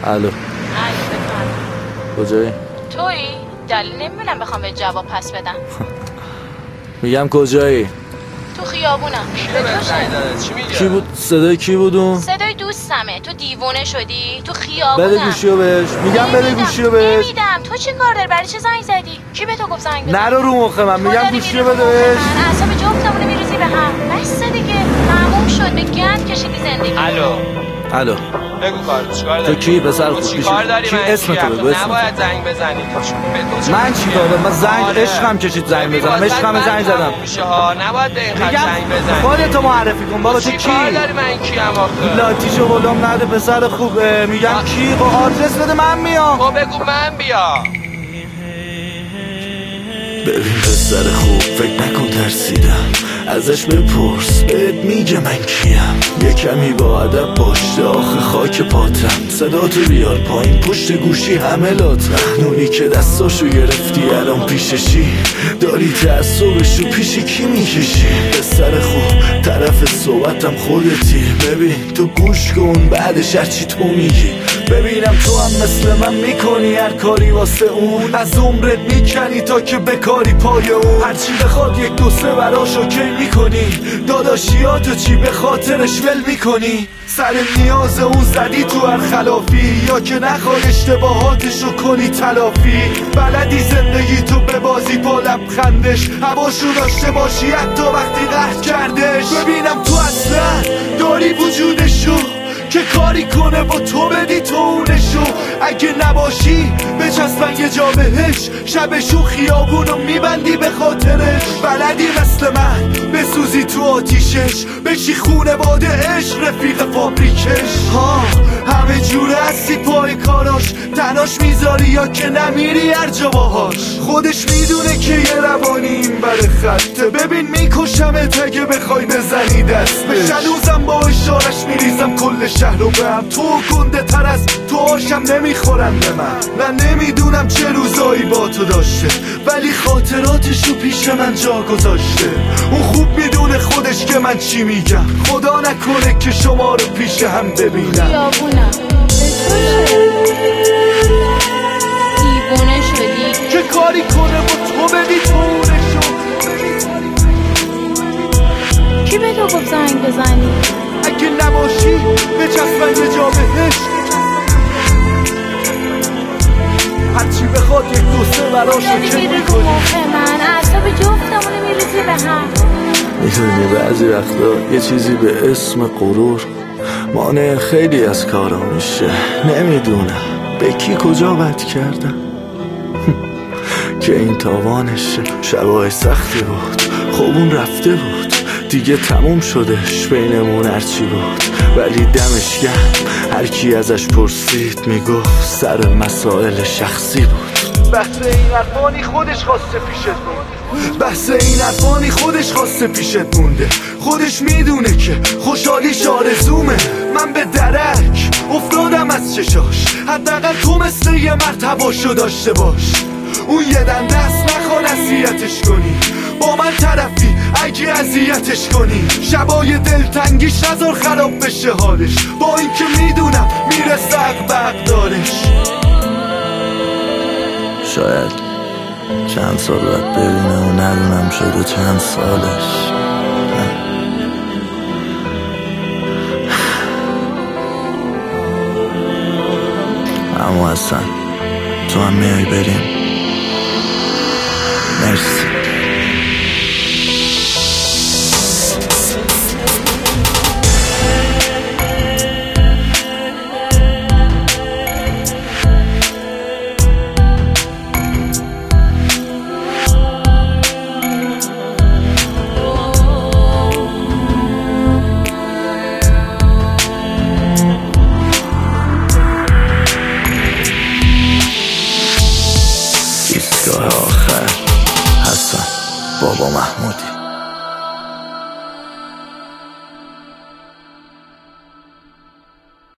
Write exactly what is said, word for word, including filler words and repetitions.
الو. الو بفرم. کجایی؟ تویی؟ دلیل نمیبینم بخوام به جواب پس بدم. میگم کجایی؟ تو خیابونم. چی میگه؟ کی بود؟ صدای کی بود اون؟ صدای دوستمه. تو دیوونه شدی؟ تو خیابونم. بده گوشیو بهش. میگم بده گوشیو بهش. نمیدم. تو چی کار داری؟ برای چه زنگ زدی؟ کی به تو گفت زنگ بزن؟ نرو رو مخ من. میگم گوشیو بده بهش. اعصاب جفتمون میریزی به هم. بس دیگه. تموم شد. به گند کشیدی زندگی. الو. الو. بگو کار چیکار داری؟ تو کی پسر خوب؟ چیکار داری؟ کی اسم تو بگو. نباید زنگ بزنی. من چی کار؟ من زنگ عشقم کشید زنگ بزنم. عشقم زنگ زدم. میشه ها. نباید به این خط زنگ بزنی. خودتو معرفی کن بابا. تو کی؟ چیکار داری؟ من کیم آخه؟ لاتیشو بولم نده پسر خوبه. میگم کی؟ با آدرس بده من میام. تو بگو من بیام. ببین پسر خوب فکر نکن ترسیدم ازش بپرس بهت میگه من کیم یه کمی با ادب باشه آخه خاک پاتم صداتو بیار پایین پشت گوشی همه لاتم نونی که دستاشو گرفتی الان پیششی داری تعصبشو پیش کی میکشی پسر خوب طرف صحبتم خودتی ببین تو گوش کن بعدش هرچی تو میگی ببینم تو هم مثل من میکنی هر کاری واسه اون از عمرت میکنی تا که بکاری پای اون هرچی بخواد یک دو سه براش اوکی میکنی داداشیاتو چی به خاطرش ول میکنی سر نیاز اون زدی تو هر خلافی یا که نخوای اشتباهاتشو کنی تلافی بلدی زندگی تو به بازی با لبخندش هواشو داشته باشی حتی وقتی قهر کردش ببینم تو اصلا داری وجودشو که کاری کنه با تو بدی تو اونشو اگه نباشی بچسبن یه جا بهش شبشو خیابونو میبندی به خاطرش بلدی مثل من بسوزی تو آتیشش بشی خونه باده عشق رفیق فابریکش ها همه جوره هستی پای کاراش تناش میذاری یا که نمیری هر جا باهاش خودش میدونه که یه روانی این بر خطه ببین میکشمت اگه بخوای بزنی دست به شلوزم با اشارش میریزم کل شهر رو به هم تو گنده تر از تو آشم نمیخورن به من من نمیدونم چه روزایی با تو داشته ولی خاطراتشو پیش من جا گذاشته اون خوب میدونه خودش که من چی میگم خدا نکنه که شما رو پیش هم ببینم خیابونم دیوونه شدی که کاری کنه با تو بدی تونشو کی به تو گفت زنگ بزنی؟ اگه نباشی بچسبن یه جا بهش هرچی بخواد یک دو سه براش اوکی میکنی من اعصاب جفتمونو میریزی به هم میدونی بعضی وقتا یه چیزی به اسم غرور مانع خیلی از کارا میشه نمیدونم به کی کجا بد کردم که این تاوانشه شبای سختی بود خوبون رفته بود دیگه تموم شدش بینمون هرچی بود ولی دمش گرم هر کی ازش پرسید میگفت سر مسائل شخصی بود بحث این عرفانی خودش خواسته پیشت مونده بحث این عرفانی خودش خواسته پیشت مونده خودش میدونه که خوشحالیش آرزومه من به درک افتادم از چشاش حداقل تو مثل یه مرد هواشو داشته باش اون یه دن دست نخواد اذیتش کنی با من طرفی اگه اذیتش کنی شبای دلتنگیش نذار خراب بشه حالش با اینکه میدونم میرسه عقبق دارش شاید چند سال باید ببینه و ندونم شده چند سالش اما اصلا تو هم میای بریم مرسی